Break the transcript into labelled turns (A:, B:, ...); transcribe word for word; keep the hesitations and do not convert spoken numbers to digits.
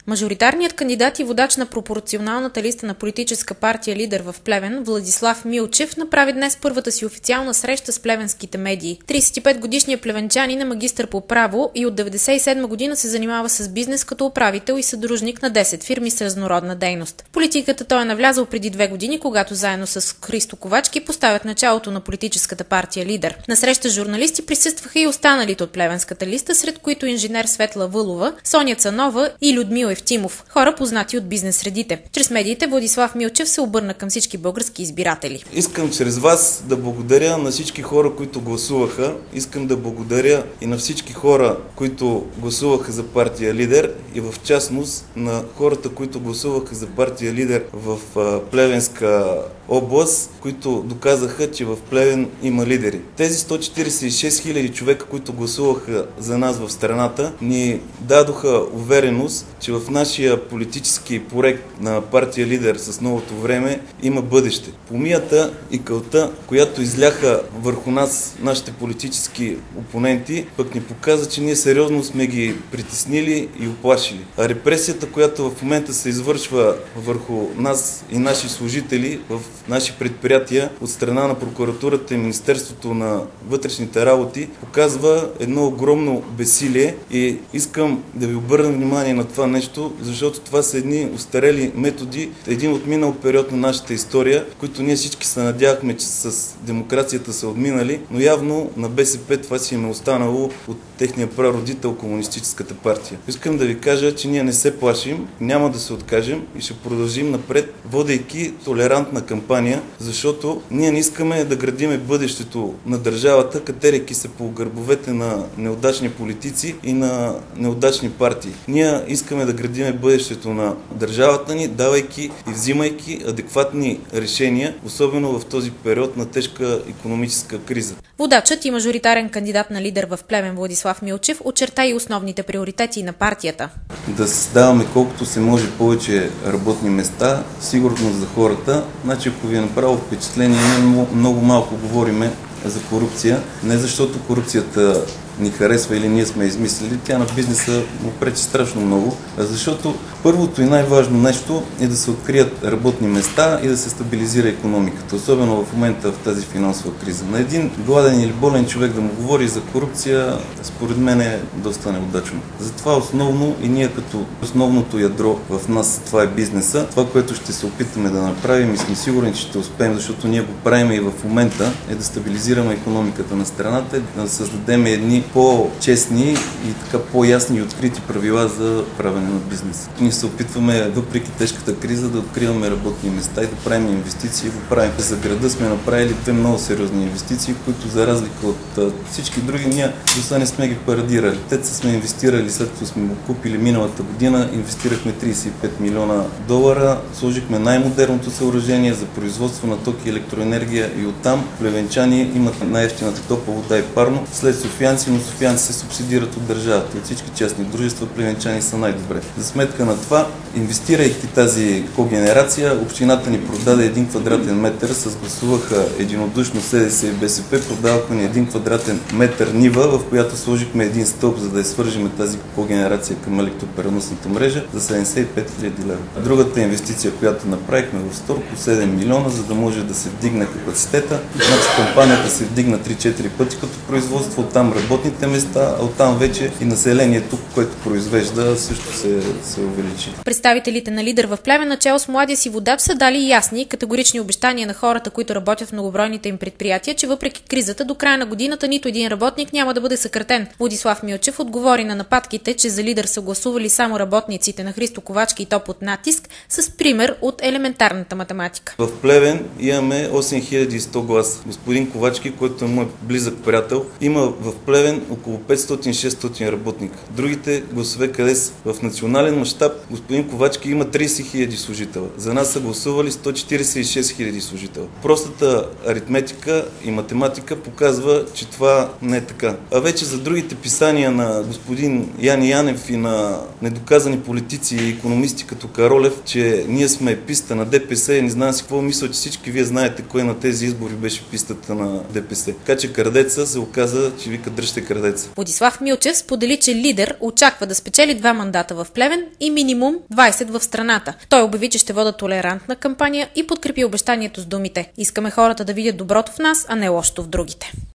A: Мажоритарният кандидат и водач на пропорционалната листа на политическа партия Лидер в Плевен, Владислав Милчев, направи днес първата си официална среща с плевенските медии. тридесет и пет годишният плевенчанин е магистър по право и от деветдесет и седма година се занимава с бизнес като управител и съдружник на десет фирми с разнородна дейност. В политиката той е навлязъл преди две години, когато заедно с Христо Ковачки поставят началото на политическата партия Лидер. На среща с журналисти присъстваха и останалите от плевенската листа, сред които инженер Светла Вълова, Соня Цанова и Людмил Евтимов, хора познати от бизнес средите. Чрез медиите Владислав Милчев се обърна към всички български избиратели.
B: Искам чрез вас да благодаря на всички хора, които гласуваха. Искам да благодаря и на всички хора, които гласуваха за партия Лидер и в частност на хората, които гласуваха за партия Лидер в Плевенска област, които доказаха, че в Плевен има лидери. Тези сто четиридесет и шест хиляди човека, които гласуваха за нас в страната, ни дадоха увереност, че в нашия политически проект на партия Лидер с новото време има бъдеще. Помията и кълта, която изляха върху нас, нашите политически опоненти, пък ни показа, че ние сериозно сме ги притеснили и оплашили. А репресията, която в момента се извършва върху нас и наши служители в наши предприятия от страна на прокуратурата и Министерството на вътрешните работи, показва едно огромно безсилие и искам да ви обърна внимание на това нещо, защото това са едни устарели методи, един от минал период на нашата история, които ние всички се надявахме, че с демокрацията са отминали, но явно на БСП това си е останало от техния прародител Комунистическата партия. Искам да ви кажа, че ние не се плашим, няма да се откажем и ще продължим напред, водейки толерантна кампания, защото ние не искаме да градиме бъдещето на държавата, катерейки се по гърбовете на неудачни политици и на неудачни партии. Ние искаме да градиме бъдещето на държавата ни, давайки и взимайки адекватни решения, особено в този период на тежка икономическа криза.
A: Водачът и мажоритарен кандидат на Лидер в Плевен Владислав Милчев очерта и основните приоритети на партията.
B: Да създаваме колкото се може повече работни места, сигурност за хората. Значи, ако ви е направо впечатление, ние много малко говориме за корупция. Не защото корупцията ни харесва или ние сме измислили, тя на бизнеса му пречи страшно много, защото първото и най-важно нещо е да се открият работни места и да се стабилизира икономиката, особено в момента в тази финансова криза. На един гладен или болен човек да му говори за корупция, според мен е доста неудачно. Затова основно и ние като основното ядро в нас, това е бизнеса. Това, което ще се опитаме да направим и сме сигурни, че ще успеем, защото ние го правим и в момента, е да стабилизираме икономиката на страната, да създадем едни по-честни и така по-ясни и открити правила за правене на бизнес. Ние се опитваме, въпреки тежката криза, да откриваме работни места и да правим инвестиции. Го правим. За града сме направили две много сериозни инвестиции, които за разлика от всички други ние до сега не сме ги парадирали. Те сме инвестирали, след като сме го купили миналата година, инвестирахме тридесет и пет милиона долара, сложихме най-модерното съоръжение за производство на ток и електроенергия и оттам плевенчани имат най-евтината топла вода и парно. След софиянци, но софиянци се субсидират от държавата. От всички частни дружества плевенчани са най-добре. За сметка на това, инвестирайки тази когенерация, общината ни продаде един квадратен метър, с гласуваха единодушно СДС и БСП, продаваха ни един квадратен метър нива, в която сложихме един стълб, за да я свържим тази когенерация към електропреносната мрежа за седемдесет и пет хиляди лева. Другата инвестиция, която направихме в Сторко, седем милиона, за да може да се вдигне капацитета. Значи компанията се вдигна три-четири пъти като производство, оттам работните места, а оттам вече и населението, което произвежда, също се, се увеличи.
A: Представителите на Лидер в Плевен, начало с младия си водач, са дали ясни и категорични обещания на хората, които работят в многобройните им предприятия, че въпреки кризата до края на годината нито един работник няма да бъде съкратен. Владислав Милчев отговори на нападките, че за Лидер са гласували само работниците на Христо Ковачки и то под натиск, с пример от елементарната математика.
B: В Плевен имаме осем хиляди и сто гласа. Господин Ковачки, който е мой близък приятел, има в Плевен около петстотин-шестстотин работника. Другите гласове къде са? В национален мащаб господин Ковачки има тридесет хиляди служителя. За нас са гласували сто четиридесет и шест хиляди служителя. Простата аритметика и математика показва, че това не е така. А вече за другите писания на господин Яни Янев и на недоказани политици и икономисти като Каролев, че ние сме писта на ДПС и не знам си какво, мисля, че всички вие знаете кой на тези избори беше пистата на ДПС. Така че Крадеца се оказа, че вика дръжте крадеца.
A: Владислав Милчев сподели, че Лидер очаква да спечели два мандата в Плевен и минимум двайсет в страната. Той обяви, че ще вода толерантна кампания и подкрепи обещанието с думите: "Искаме хората да видят доброто в нас, а не лошото в другите."